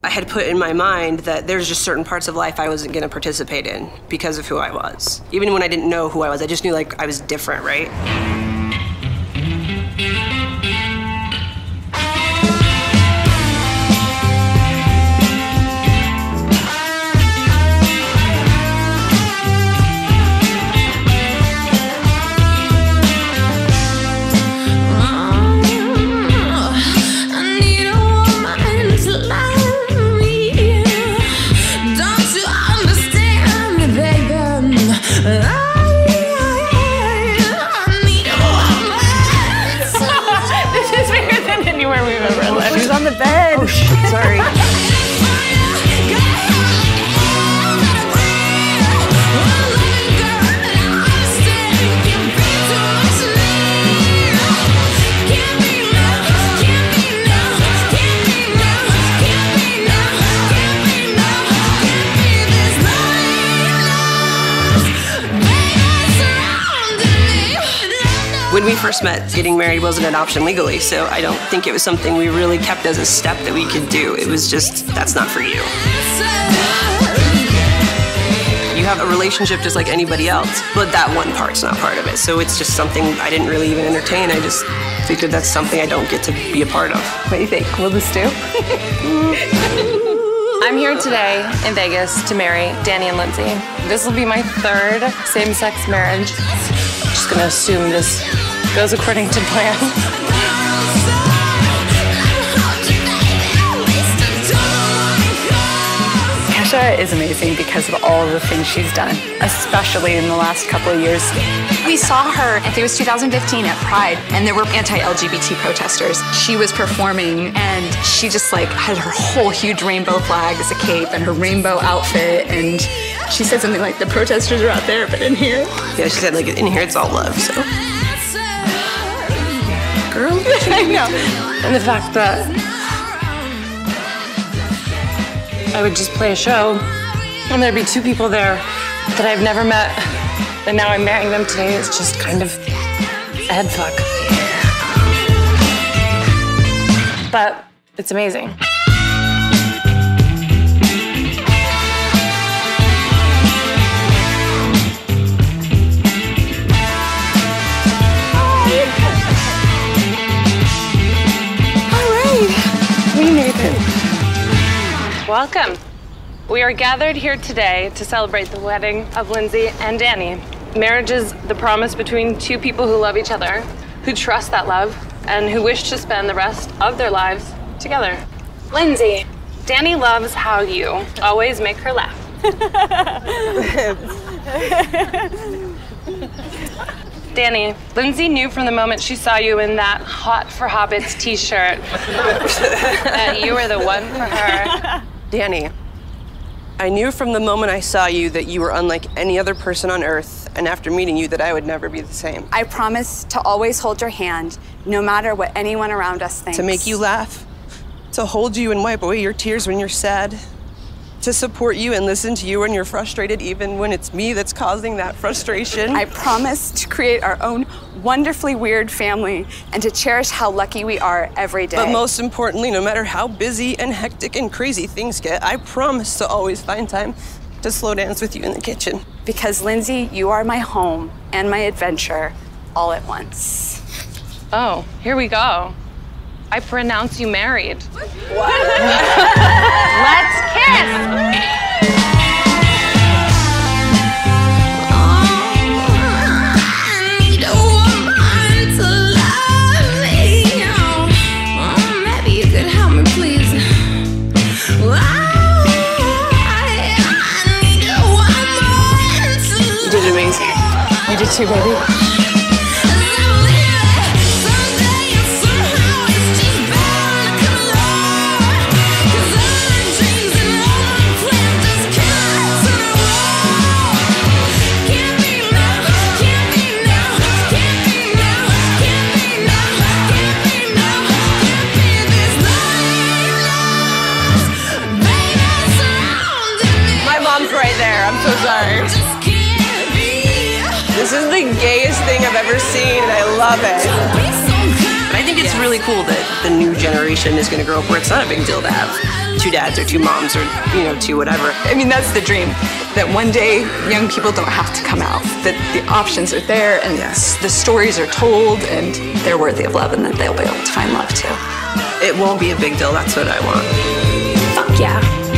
I had put in my mind that there's just certain parts of life I wasn't going to participate in because of who I was. Even when I didn't know who I was, I just knew like I was different, right? She's on the bed. Oh, shit, sorry. When we first met, getting married wasn't an option legally, so I don't think it was something we really kept as a step that we could do. It was just, that's not for you. You have a relationship just like anybody else, but that one part's not part of it. So it's just something I didn't really even entertain. I just figured that's something I don't get to be a part of. What do you think? Will this do? I'm here today in Vegas to marry Danny and Lindsay. This will be my third same-sex marriage. Just gonna assume this goes according to plan. Kesha is amazing because of all of the things she's done, especially in the last couple of years. We saw her, I think it was 2015 at Pride, and there were anti-LGBT protesters. She was performing, and she just like had her whole huge rainbow flag as a cape and her rainbow outfit, and she said something like, the protesters are out there, but in here. Yeah, she said like, in here it's all love, so. Girl, I know. And the fact that I would just play a show and there'd be two people there that I've never met, and now I'm marrying them today, is just kind of a head fuck. But it's amazing. We made it. Welcome. We are gathered here today to celebrate the wedding of Lindsay and Danny. Marriage is the promise between two people who love each other, who trust that love, and who wish to spend the rest of their lives together. Lindsay, Danny loves how you always make her laugh. Danny, Lindsay knew from the moment she saw you in that Hot for Hobbits t-shirt that you were the one for her. Danny, I knew from the moment I saw you that you were unlike any other person on earth, and after meeting you that I would never be the same. I promise to always hold your hand, no matter what anyone around us thinks. To make you laugh, to hold you and wipe away your tears when you're sad, to support you and listen to you when you're frustrated, even when it's me that's causing that frustration. I promise to create our own wonderfully weird family and to cherish how lucky we are every day. But most importantly, no matter how busy and hectic and crazy things get, I promise to always find time to slow dance with you in the kitchen. Because Lindsay, you are my home and my adventure all at once. Oh, here we go. I pronounce you married. What? Let's kiss! You did amazing. You did too, baby. So sorry. This is the gayest thing I've ever seen, and I love it. But I think it's really cool that the new generation is going to grow up where it's not a big deal to have 2 dads or 2 moms or, 2 whatever. I mean, that's the dream, that one day young people don't have to come out, that the options are there and the stories are told and they're worthy of love and that they'll be able to find love too. It won't be a big deal. That's what I want. Fuck yeah.